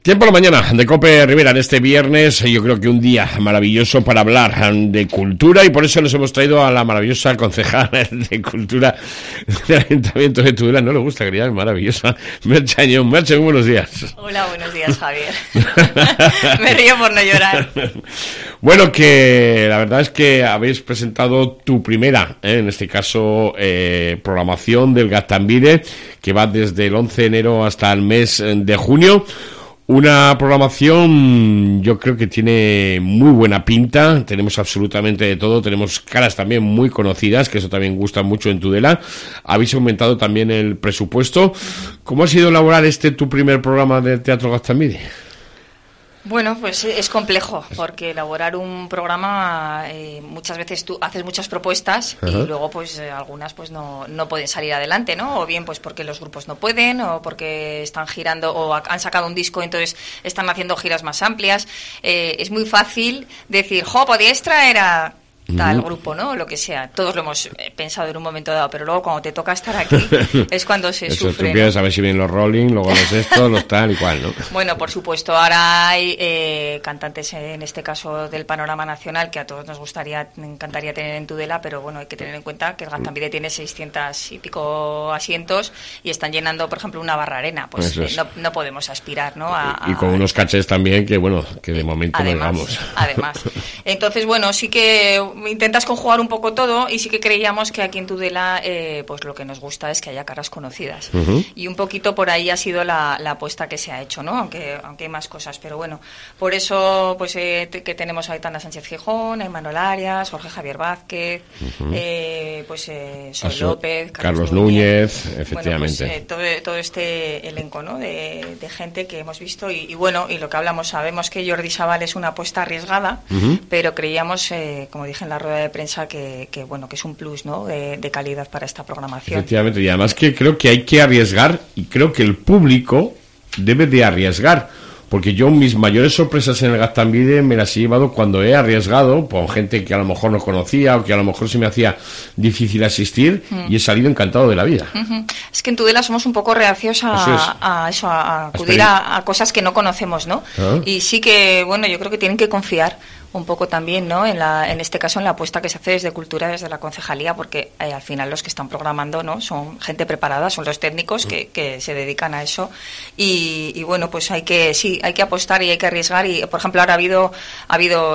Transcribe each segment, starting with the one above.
Tiempo a la mañana de COPE Rivera en este viernes, yo creo que un día maravilloso para hablar de cultura y por eso nos hemos traído a la maravillosa concejala de cultura del Ayuntamiento de Tudela. No le gusta que le llamen maravillosa. Merche Añón. Merche, muy buenos días. Hola, buenos días, Javier. Me río por no llorar. Bueno, que la verdad es que habéis presentado tu primera, en este caso, programación del Gaztambide, que va desde el 11 de enero hasta el mes de junio. Una programación, yo creo que tiene muy buena pinta, tenemos absolutamente de todo, tenemos caras también muy conocidas, que eso también gusta mucho en Tudela. Habéis aumentado también el presupuesto. ¿Cómo ha sido elaborar tu primer programa de Teatro Gaztambide? Bueno, pues es complejo, porque elaborar un programa, muchas veces tú haces muchas propuestas y luego pues algunas pues no pueden salir adelante, ¿no? O bien pues porque los grupos no pueden, o porque están girando, o han sacado un disco, entonces están haciendo giras más amplias. Es muy fácil decir, podíais traer a tal grupo, ¿no? Lo que sea. Todos lo hemos pensado en un momento dado, pero luego cuando te toca estar aquí es cuando se eso, sufre. Tú piensas a ver si vienen los Rolling, luego los estos, los tal y cual, ¿no? Bueno, por supuesto, ahora hay cantantes, en este caso del panorama nacional, que a todos nos encantaría tener en Tudela, pero bueno, hay que tener en cuenta que el Gaztambide tiene 600 y pico asientos y están llenando, por ejemplo, una barra arena. Pues no podemos aspirar, ¿no? Y con unos cachés también que, bueno, que de momento además, no llegamos. Además. Entonces, bueno, sí que intentas conjugar un poco todo y sí que creíamos que aquí en Tudela pues lo que nos gusta es que haya caras conocidas. Y un poquito por ahí ha sido la apuesta que se ha hecho, ¿no? Aunque hay más cosas, pero bueno, por eso pues que tenemos a Aitana Sánchez Gijón, a Manuel Arias, Jorge Javier Vázquez, Sol López, Carlos Núñez, efectivamente. Bueno, pues, todo este elenco, ¿no? de gente que hemos visto y bueno, y lo que hablamos, sabemos que Jordi Sabal es una apuesta arriesgada, pero creíamos, como dije en la rueda de prensa, que bueno, que es un plus, ¿no? de calidad para esta programación. Efectivamente, y además que creo que hay que arriesgar y creo que el público debe de arriesgar, porque yo mis mayores sorpresas en el Gaztambide me las he llevado cuando he arriesgado con gente que a lo mejor no conocía o que a lo mejor se me hacía difícil asistir y he salido encantado de la vida. Es que en Tudela somos un poco reacios a acudir a cosas que no conocemos, ¿no? Y sí que, bueno, yo creo que tienen que confiar un poco también, ¿no? En este caso en la apuesta que se hace desde Cultura, desde la concejalía, porque al final los que están programando, ¿no? Son gente preparada, son los técnicos que se dedican a eso y bueno, pues hay que apostar y hay que arriesgar y, por ejemplo, ahora ha habido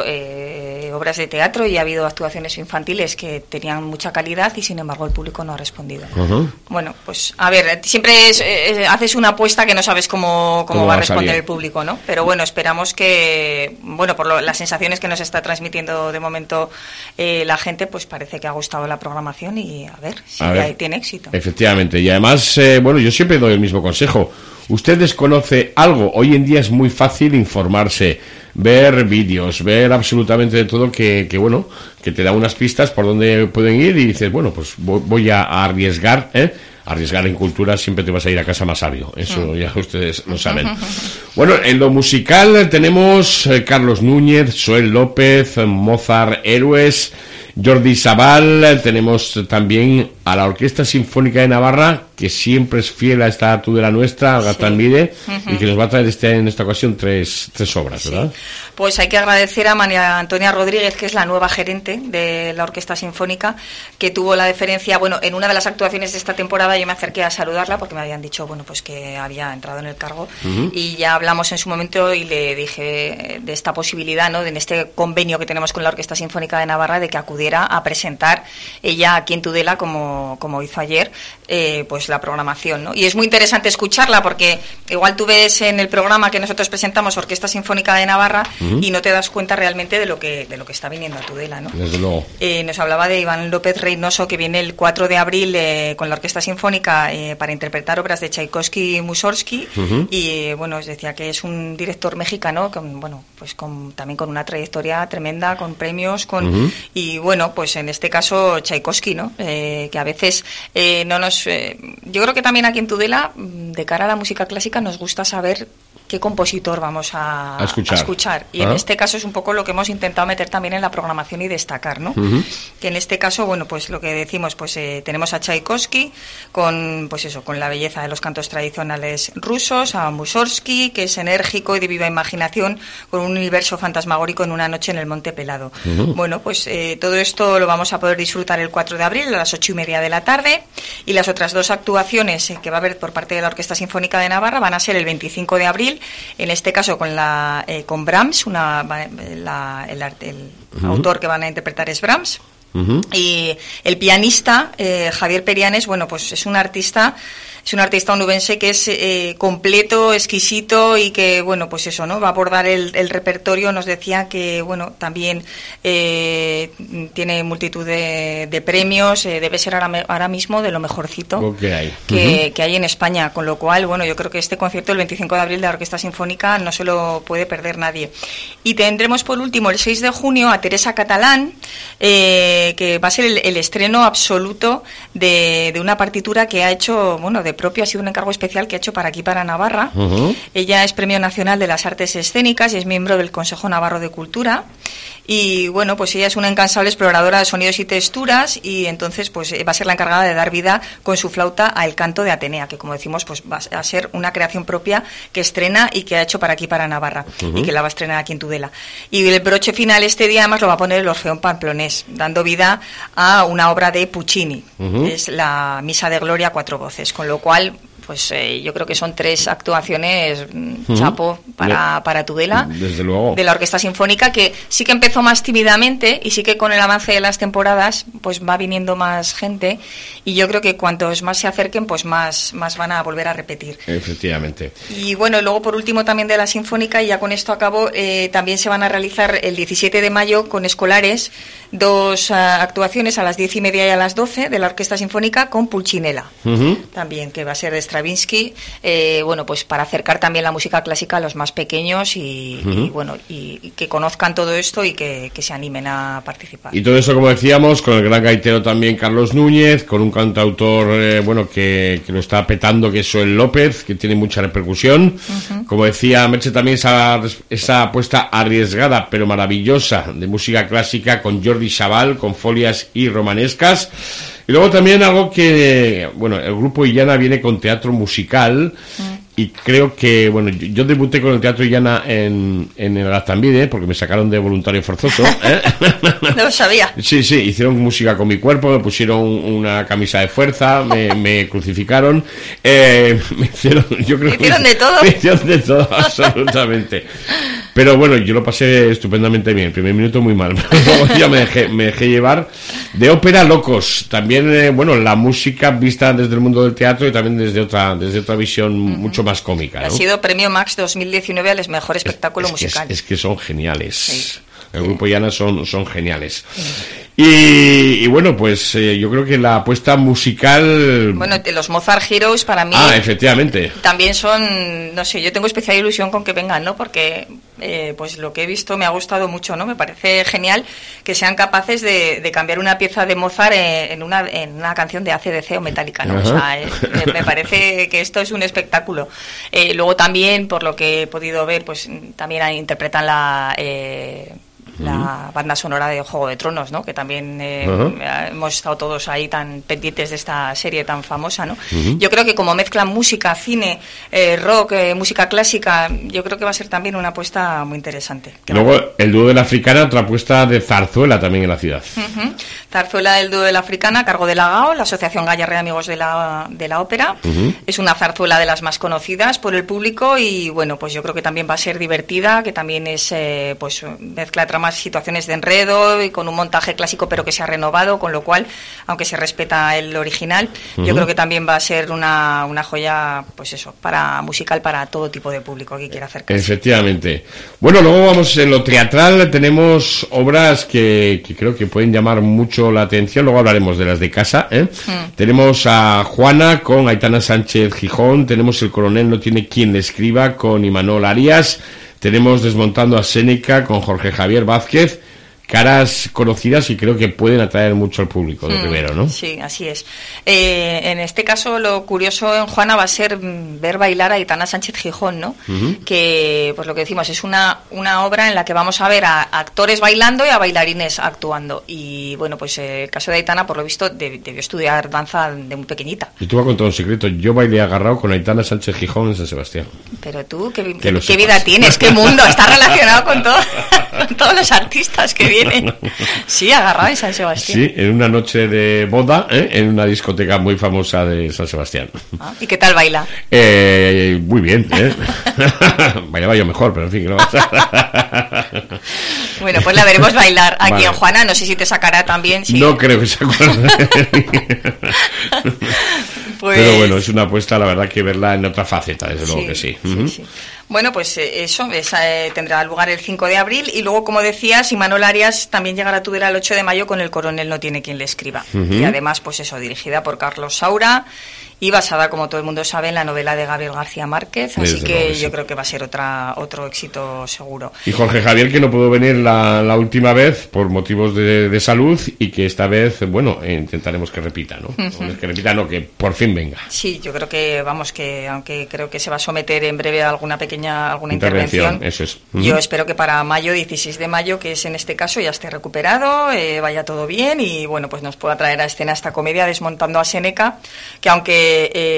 obras de teatro y ha habido actuaciones infantiles que tenían mucha calidad y sin embargo el público no ha respondido. Bueno, pues a ver, siempre haces una apuesta que no sabes cómo va a responder el público, ¿no? Pero bueno, esperamos que, bueno, por las sensaciones que nos está transmitiendo de momento la gente, pues parece que ha gustado la programación y a ver si tiene éxito. Efectivamente, y además, bueno, yo siempre doy el mismo consejo. Usted desconoce algo, hoy en día es muy fácil informarse, ver vídeos, ver absolutamente de todo que bueno, que te da unas pistas por donde pueden ir y dices, bueno, pues voy a arriesgar, Arriesgar en cultura siempre te vas a ir a casa más sabio, eso ya ustedes lo saben. Bueno, en lo musical tenemos Carlos Núñez, Sol López, Mozart Héroes, Jordi Sabal, tenemos también a la Orquesta Sinfónica de Navarra, que siempre es fiel a esta Tudela nuestra, al Gaztambide, y que nos va a traer en esta ocasión tres obras, ¿verdad? Pues hay que agradecer a María Antonia Rodríguez, que es la nueva gerente de la Orquesta Sinfónica, que tuvo la deferencia, bueno, en una de las actuaciones de esta temporada yo me acerqué a saludarla porque me habían dicho, bueno, pues que había entrado en el cargo y ya hablamos en su momento y le dije de esta posibilidad, ¿no? En este convenio que tenemos con la Orquesta Sinfónica de Navarra de que acudiera a presentar ella aquí en Tudela, como hizo ayer, pues la programación, ¿no? Y es muy interesante escucharla porque igual tú ves en el programa que nosotros presentamos Orquesta Sinfónica de Navarra y no te das cuenta realmente de lo que está viniendo a Tudela, ¿no? Desde luego. Nos hablaba de Iván López Reynoso, que viene el 4 de abril con la Orquesta Sinfónica para interpretar obras de Tchaikovsky y Mussorgsky y bueno, os decía que es un director mexicano también con una trayectoria tremenda, con premios, y bueno, pues en este caso Tchaikovsky, ¿no? Que a veces no nos... yo creo que también aquí en Tudela, de cara a la música clásica, nos gusta saber qué compositor vamos a escuchar. Y en este caso es un poco lo que hemos intentado meter también en la programación y destacar, ¿no? Que en este caso, bueno, pues lo que decimos, pues tenemos a Tchaikovsky con la belleza de los cantos tradicionales rusos, a Mussorgsky, que es enérgico y de viva imaginación, con un universo fantasmagórico en una noche en el Monte Pelado. Bueno, pues todo esto lo vamos a poder disfrutar el 4 de abril a las 8:30 de la tarde, y las otras dos actuaciones que va a haber por parte de la Orquesta Sinfónica de Navarra van a ser el 25 de abril, en este caso con Brahms, el autor que van a interpretar es Brahms. Y el pianista Javier Perianes, bueno, pues es un artista onubense que es completo, exquisito, y que, bueno, pues eso, ¿no? Va a abordar el repertorio. Nos decía que, bueno, también tiene multitud de premios, debe ser ahora mismo de lo mejorcito que hay en España, con lo cual, bueno, yo creo que este concierto el 25 de abril de la Orquesta Sinfónica no se lo puede perder nadie. Y tendremos por último el 6 de junio a Teresa Catalán, que va a ser el estreno absoluto de una partitura que ha hecho, bueno, de propio, ha sido un encargo especial que ha hecho para Navarra. Ella es Premio Nacional de las Artes Escénicas y es miembro del Consejo Navarro de Cultura. Y bueno, pues ella es una incansable exploradora de sonidos y texturas, y entonces pues va a ser la encargada de dar vida con su flauta a El Canto de Atenea, que como decimos pues va a ser una creación propia que estrena y que ha hecho para Navarra, y que la va a estrenar aquí en Tudela. Y el broche final este día además lo va a poner el Orfeón Pamplonés, dando vida a una obra de Puccini, es la Misa de Gloria a 4 voces, con lo cual pues yo creo que son 3 actuaciones chapo para Tudela, desde luego, de la Orquesta Sinfónica, que sí que empezó más tímidamente y sí que con el avance de las temporadas pues va viniendo más gente, y yo creo que cuantos más se acerquen pues más van a volver a repetir. Efectivamente. Y bueno, luego por último también de la Sinfónica, y ya con esto acabo, también se van a realizar el 17 de mayo con escolares 2 actuaciones a las 10:30 y a las 12 de la Orquesta Sinfónica con Pulcinella, también, que va a ser de Stravinsky, bueno, pues para acercar también la música clásica a los más pequeños y bueno, y que conozcan todo esto y que se animen a participar. Y todo eso, como decíamos, con el gran gaitero también Carlos Núñez, con un cantautor bueno, que lo está petando, que es Joel López, que tiene mucha repercusión. Como decía Merche, también esa apuesta arriesgada pero maravillosa de música clásica con Jordi Chaval, con folias y romanescas. Y luego también algo que, bueno, el grupo Illana viene con teatro musical, y creo que, bueno, yo debuté con el teatro Illana en el Gaztambide, porque me sacaron de voluntario forzoso. No lo sabía. Sí, hicieron música con mi cuerpo, me pusieron una camisa de fuerza, me crucificaron, me hicieron, yo creo, ¿hicieron de todo? Me hicieron de todo, absolutamente. Pero bueno, yo lo pasé estupendamente bien. El primer minuto muy mal, luego ya me dejé llevar. De ópera Locos, también, bueno, la música vista desde el mundo del teatro y también desde otra visión mucho más cómica, ¿no? Ha sido Premio Max 2019 al mejor espectáculo musical. Es que son geniales. Sí. El grupo Illana son geniales. Y bueno, pues yo creo que la apuesta musical... Bueno, los Mozart Heroes para mí... efectivamente. También son, no sé, yo tengo especial ilusión con que vengan, ¿no? Porque pues lo que he visto me ha gustado mucho, ¿no? Me parece genial que sean capaces de cambiar una pieza de Mozart en una canción de AC/DC o Metallica, ¿no? O sea, me parece que esto es un espectáculo. Luego también, por lo que he podido ver, pues también interpretan la banda sonora de Juego de Tronos, ¿no? Que también hemos estado todos ahí tan pendientes de esta serie tan famosa, ¿no? Yo creo que como mezclan música, cine, rock, música clásica, yo creo que va a ser también una apuesta muy interesante. Luego el dúo de la Africana, otra apuesta de zarzuela también en la ciudad. Zarzuela del dúo de la Africana, a cargo de la GAO, la Asociación Gallarre de Amigos de la Ópera. Es una zarzuela de las más conocidas por el público, y bueno, pues yo creo que también va a ser divertida, que también es pues mezcla tramas, situaciones de enredo y con un montaje clásico pero que se ha renovado, con lo cual, aunque se respeta el original, yo creo que también va a ser una joya, pues eso, musical para todo tipo de público que quiera acercarse. Efectivamente. Bueno, luego vamos en lo teatral, tenemos obras que creo que pueden llamar mucho la atención, luego hablaremos de las de casa, Tenemos a Juana con Aitana Sánchez Gijón, tenemos El coronel no tiene quien le escriba con Imanol Arias, tenemos Desmontando a Séneca con Jorge Javier Vázquez, caras conocidas y creo que pueden atraer mucho al público de Rivero, ¿no? Sí, así es. En este caso, lo curioso en Juana va a ser ver bailar a Aitana Sánchez Gijón, ¿no? Que, pues lo que decimos, es una obra en la que vamos a ver a actores bailando y a bailarines actuando. Y bueno, pues el caso de Aitana, por lo visto, debió estudiar danza de muy pequeñita. Y tú vas a contar un secreto. Yo bailé agarrado con Aitana Sánchez Gijón en San Sebastián. Pero tú, ¿qué vida tienes? ¿Qué mundo? Estás relacionado con todos los artistas que vienen. Sí, agarrado en San Sebastián. Sí, en una noche de boda, en una discoteca muy famosa de San Sebastián. ¿Y qué tal baila? Muy bien, bailaba yo mejor, pero en fin, que no pasa. Bueno, pues la veremos bailar aquí en Juana. No sé si te sacará también. Sí. No creo que se acuerde. Pues... Pero bueno, es una apuesta, la verdad, que verla en otra faceta, desde luego que sí. Sí. Bueno, pues eso tendrá lugar el 5 de abril y luego, como decías, Imanol Arias también llegará a Tudela el 8 de mayo con El coronel no tiene quien le escriba. Y además, pues eso, dirigida por Carlos Saura y basada, como todo el mundo sabe, en la novela de Gabriel García Márquez, así que yo creo que va a ser otro éxito seguro. Y Jorge Javier, que no pudo venir la última vez por motivos de salud y que esta vez, bueno, intentaremos que repita, ¿no? Que por fin venga. Sí, yo creo que, que aunque creo que se va a someter en breve a alguna intervención, eso es. Yo espero que para mayo, 16 de mayo, que es en este caso, ya esté recuperado, vaya todo bien y, bueno, pues nos pueda traer a escena esta comedia Desmontando a Séneca, que aunque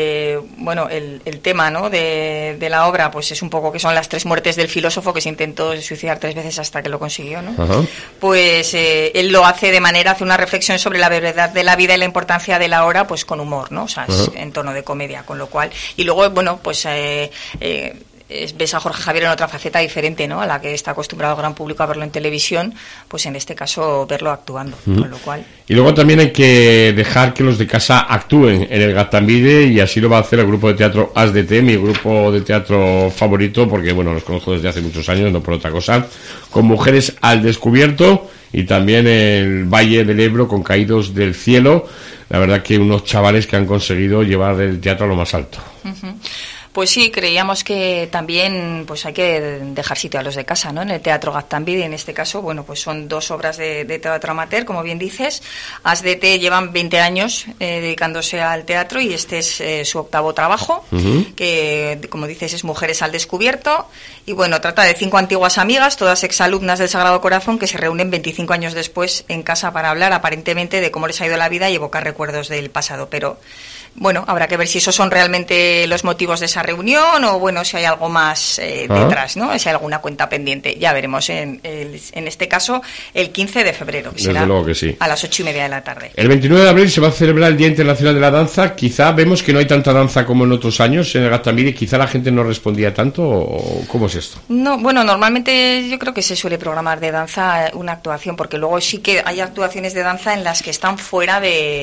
el tema, ¿no?, de la obra, pues es un poco que son las 3 muertes del filósofo que se intentó suicidar 3 veces hasta que lo consiguió, ¿no? Pues él lo hace hace una reflexión sobre la brevedad de la vida y la importancia de la hora, pues con humor, ¿no? O sea, es en tono de comedia, con lo cual... Y luego, bueno, pues... ves a Jorge Javier en otra faceta diferente, ¿no?, a la que está acostumbrado el gran público a verlo en televisión, pues en este caso verlo actuando, con lo cual... Y luego también hay que dejar que los de casa actúen en el Gaztambide, y así lo va a hacer el grupo de teatro ASDT, mi grupo de teatro favorito, porque bueno, los conozco desde hace muchos años, no por otra cosa, con Mujeres al Descubierto y también el Valle del Ebro con Caídos del Cielo. La verdad que unos chavales que han conseguido llevar el teatro a lo más alto. Pues sí, creíamos que también pues hay que dejar sitio a los de casa, ¿no? En el Teatro Gaztambide, en este caso, bueno, pues son 2 obras de teatro amateur, como bien dices. ASDT llevan 20 años dedicándose al teatro y este es su 8º trabajo, que, como dices, es Mujeres al Descubierto. Y bueno, trata de 5 antiguas amigas, todas exalumnas del Sagrado Corazón, que se reúnen 25 años después en casa para hablar aparentemente de cómo les ha ido la vida y evocar recuerdos del pasado, pero... Bueno, habrá que ver si esos son realmente los motivos de esa reunión o, bueno, si hay algo más detrás, ¿no? Si hay alguna cuenta pendiente. Ya veremos en este caso el 15 de febrero, que será luego que sí, a las 8:30 de la tarde. El 29 de abril se va a celebrar el Día Internacional de la Danza. Quizá vemos que no hay tanta danza como en otros años en el Gaztambide. Quizá la gente no respondía tanto, ¿o cómo es esto? No, bueno, normalmente yo creo que se suele programar de danza una actuación, porque luego sí que hay actuaciones de danza en las que están fuera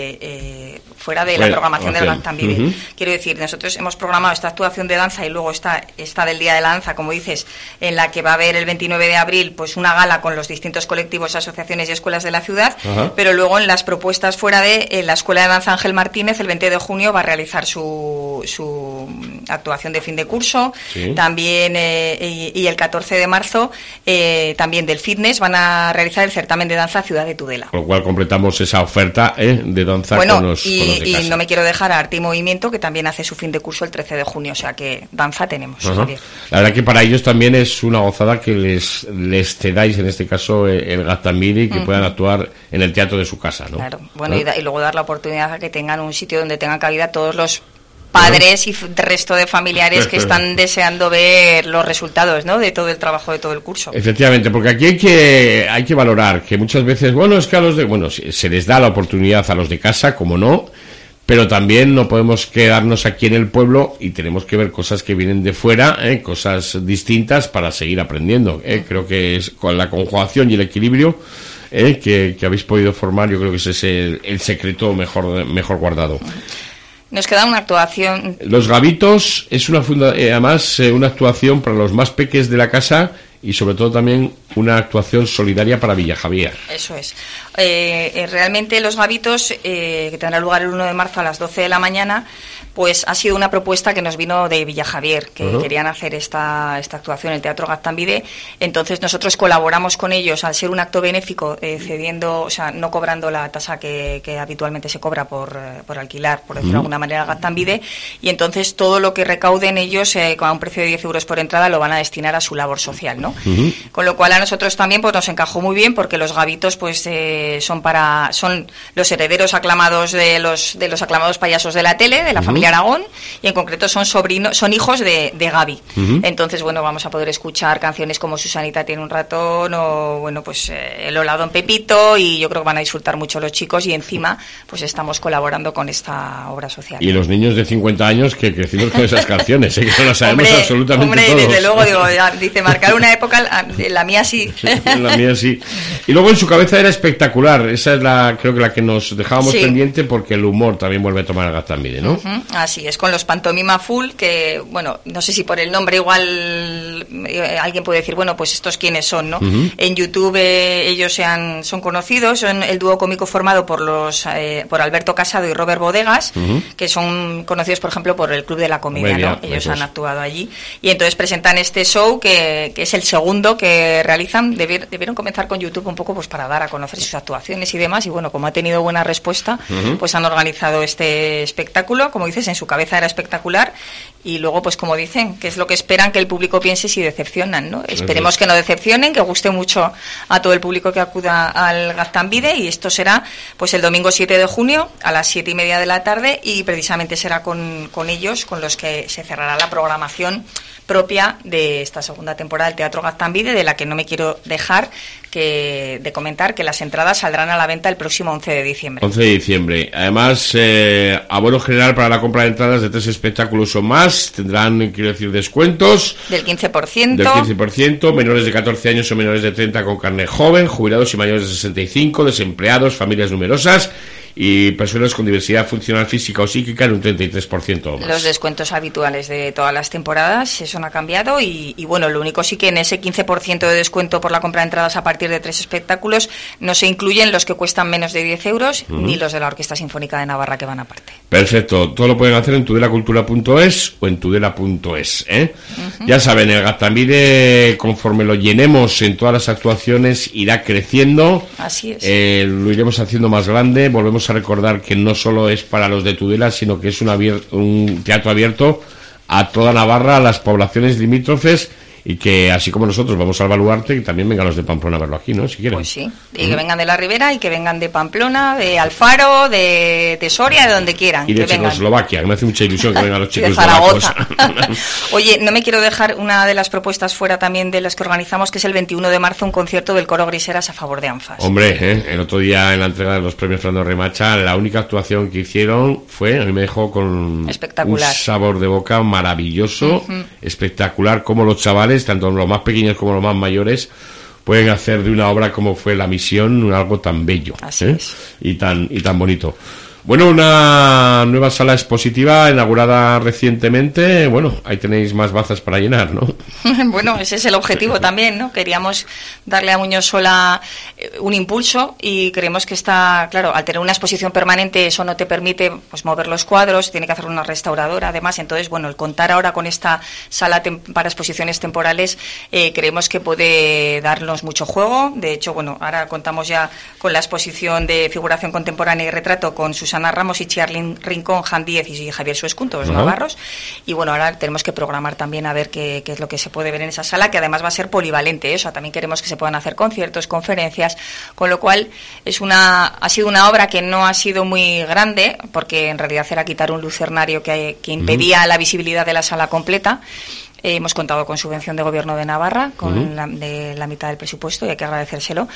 de la programación del Gaztambide. Quiero decir, nosotros hemos programado esta actuación de danza y luego esta del Día de la Danza, como dices, en la que va a haber el 29 de abril pues una gala con los distintos colectivos, asociaciones y escuelas de la ciudad, pero luego en las propuestas fuera de la Escuela de Danza Ángel Martínez, el 20 de junio va a realizar su actuación de fin de curso, también y el 14 de marzo también del fitness van a realizar el certamen de danza Ciudad de Tudela. Con lo cual completamos esa oferta de danza con los de casa. Y no me quiero dejar a Arte y Movimiento, que también hace su fin de curso el 13 de junio, o sea que danza tenemos. Javier. La verdad que para ellos también es una gozada que les cedáis, en este caso, el Gaztambide y que puedan actuar en el teatro de su casa, ¿no? Claro, bueno, y luego dar la oportunidad a que tengan un sitio donde tengan cabida todos los padres y resto de familiares que están deseando ver los resultados, ¿no?, de todo el trabajo de todo el curso. Efectivamente, porque aquí hay que valorar que muchas veces, bueno, es que se les da la oportunidad a los de casa, como no, pero también no podemos quedarnos aquí en el pueblo y tenemos que ver cosas que vienen de fuera, cosas distintas para seguir aprendiendo. Creo que es con la conjugación y el equilibrio que habéis podido formar, yo creo que ese es el secreto mejor guardado. Nos queda una actuación. Los Gavitos es además una actuación para los más peques de la casa y sobre todo también una actuación solidaria para Villajavier. Eso es. Realmente Los Gavitos, que tendrá lugar el 1 de marzo a las 12 de la mañana, pues ha sido una propuesta que nos vino de Villajavier, que querían hacer esta actuación en el Teatro Gaztambide. Entonces nosotros colaboramos con ellos al ser un acto benéfico, cediendo, o sea, no cobrando la tasa que habitualmente se cobra por alquilar, por decirlo de alguna manera, Gaztambide, y entonces todo lo que recauden ellos a un precio de 10 euros por entrada lo van a destinar a su labor social, ¿no? Con lo cual a nosotros también pues nos encajó muy bien, porque los gavitos pues son los herederos aclamados de los aclamados payasos de la tele, de la familia Aragón, y en concreto son hijos de Gaby. Entonces, bueno, vamos a poder escuchar canciones como Susanita tiene un ratón, o bueno, pues El Hola Don Pepito, y yo creo que van a disfrutar mucho los chicos, y encima pues estamos colaborando con esta obra social. Y los niños de 50 años que crecimos con esas canciones, que no lo sabemos absolutamente todos. Desde luego, dice, marcar una época, la mía sí. La mía sí. Y luego en su cabeza era espectacular, esa es creo que la que nos dejábamos pendiente, porque el humor también vuelve a tomar a Gaztambide, ¿no? Así es, con los Pantomima Full, que, bueno, no sé si por el nombre igual alguien puede decir, bueno, pues estos quiénes son, ¿no? En YouTube ellos son conocidos, son el dúo cómico formado por Alberto Casado y Robert Bodegas, que son conocidos, por ejemplo, por el Club de la Comedia, ¿no? Ellos han actuado allí, y entonces presentan este show que es el segundo que realizan. Debieron comenzar con YouTube un poco pues para dar a conocer sus actuaciones y demás, y bueno, como ha tenido buena respuesta, pues han organizado este espectáculo. Como dices, en su cabeza era espectacular, y luego pues como dicen, que es lo que esperan que el público piense si decepcionan, ¿no? Esperemos que no decepcionen, que guste mucho a todo el público que acuda al Gaztambide, y esto será pues el domingo 7 de junio a las 7:30 de la tarde, y precisamente será con ellos con los que se cerrará la programación propia de esta segunda temporada del Teatro Gaztambide, de la que no me quiero dejar de comentar que las entradas saldrán a la venta el próximo 11 de diciembre. 11 de diciembre. Además, abono general para la compra de entradas de 3 espectáculos o más. Tendrán, quiero decir, descuentos. Del 15%. Del 15%. Menores de 14 años o menores de 30 con carnet joven. Jubilados y mayores de 65. Desempleados, familias numerosas. Y personas con diversidad funcional física o psíquica en un 33% o más. Los descuentos habituales de todas las temporadas, eso no ha cambiado, y bueno, lo único sí que en ese 15% de descuento por la compra de entradas a partir de 3 espectáculos no se incluyen los que cuestan menos de 10 euros, ni los de la Orquesta Sinfónica de Navarra, que van aparte. Perfecto, todo lo pueden hacer en tudelacultura.es o en tudela.es, ¿eh? Ya saben, el Gaztambide, conforme lo llenemos en todas las actuaciones, irá creciendo. Así es. Lo iremos haciendo más grande. Volvemos a recordar que no solo es para los de Tudela, sino que es un teatro abierto a toda Navarra, a las poblaciones limítrofes, y que así como nosotros vamos al Baluarte, que también vengan los de Pamplona a verlo aquí, ¿no? Si quieren. Pues sí, y que vengan de la Ribera, y que vengan de Pamplona, de Alfaro, de Soria, de donde quieran. Y de Checoslovaquia, que me hace mucha ilusión que vengan los chicos de Zaragoza. Oye, no me quiero dejar una de las propuestas fuera también de las que organizamos, que es el 21 de marzo, un concierto del Coro Griseras a favor de ANFAS. Hombre, el otro día en la entrega de los premios Fernando Remacha, la única actuación que hicieron fue, a mí me dejó con un sabor de boca maravilloso, espectacular, como los chavales, tanto los más pequeños como los más mayores, pueden hacer de una obra como fue La Misión algo tan bello. Así es. y tan bonito. Bueno, una nueva sala expositiva inaugurada recientemente. Bueno, ahí tenéis más bazas para llenar, ¿no? Bueno, ese es el objetivo también, ¿no? Queríamos darle a Muñoz Sola un impulso, y creemos que claro, al tener una exposición permanente, eso no te permite pues mover los cuadros, tiene que hacer una restauradora además. Entonces, bueno, el contar ahora con esta sala para exposiciones temporales, creemos que puede darnos mucho juego. De hecho, bueno, ahora contamos ya con la exposición de figuración contemporánea y retrato con Susana Ramos y Chiarlin Rincón, Jan Díez y Javier Suescunto, los navarros. Y bueno, ahora tenemos que programar también a ver qué es lo que se puede ver en esa sala, que además va a ser polivalente. Eso también queremos que se puedan hacer conciertos, conferencias, con lo cual ha sido una obra que no ha sido muy grande, porque en realidad era quitar un lucernario que impedía la visibilidad de la sala completa. Hemos contado con subvención de Gobierno de Navarra, con la mitad del presupuesto, y hay que agradecérselo.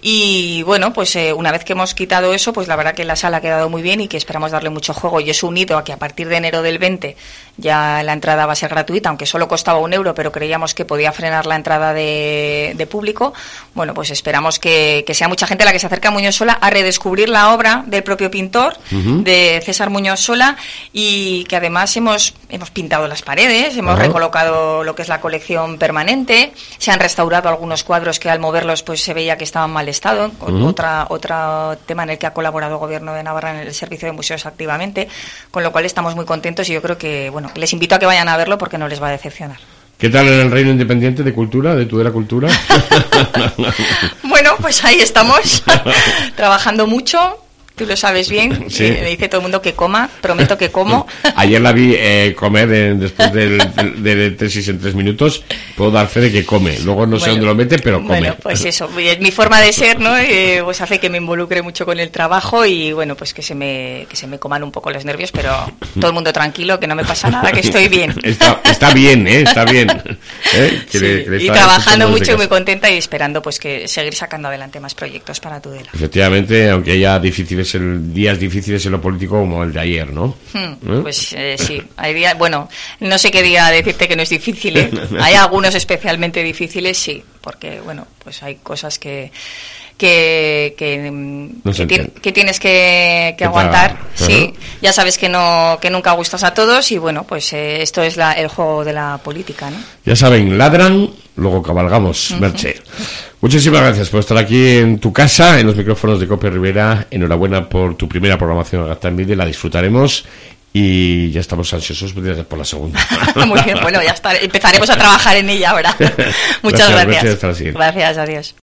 Y bueno, pues una vez que hemos quitado eso, pues la verdad que la sala ha quedado muy bien, y que esperamos darle mucho juego. Y eso unido a que a partir de enero del 20 ya la entrada va a ser gratuita, aunque solo costaba €1, pero creíamos que podía frenar la entrada de público. Bueno, pues esperamos que sea mucha gente la que se acerque a Muñoz Sola a redescubrir la obra del propio pintor, de César Muñoz Sola, y que además hemos pintado las paredes, hemos recolocado recuperado lo que es la colección permanente, se han restaurado algunos cuadros que al moverlos pues se veía que estaban en mal estado, otro tema en el que ha colaborado el Gobierno de Navarra en el servicio de museos activamente, con lo cual estamos muy contentos y yo creo que, bueno, les invito a que vayan a verlo porque no les va a decepcionar. ¿Qué tal en el Reino Independiente de Cultura, de Tudela Cultura? Bueno, pues ahí estamos, trabajando mucho. Tú lo sabes bien, sí. Me dice todo el mundo que coma, prometo que como. Ayer la vi comer después de tesis en 3 minutos, puedo dar fe de que come, luego no sé dónde lo mete, pero come. Bueno, pues eso, mi forma de ser, ¿no? Pues hace que me involucre mucho con el trabajo y bueno, pues que se me coman un poco los nervios, pero todo el mundo tranquilo, que no me pasa nada, que estoy bien. Está bien, está bien. Sí, y trabajando mucho y muy contenta y esperando pues que seguir sacando adelante más proyectos para Tudela. Efectivamente, aunque haya días difíciles en lo político como el de ayer, ¿no? Pues sí, hay días, bueno, no sé qué día decirte que no es difícil, ¿eh? Hay algunos especialmente difíciles, sí, porque bueno, pues hay cosas que tienes que aguantar, sí, ya sabes que nunca gustas a todos y bueno, pues esto es el juego de la política, ¿no? Ya saben, ladran, luego cabalgamos, Merche. Muchísimas gracias por estar aquí en tu casa, en los micrófonos de COPE Rivera. Enhorabuena por tu primera programación Gata en Vídeo, la disfrutaremos y ya estamos ansiosos por la segunda. Muy bien, bueno, ya empezaremos a trabajar en ella ahora. Muchas gracias. Gracias, gracias, adiós.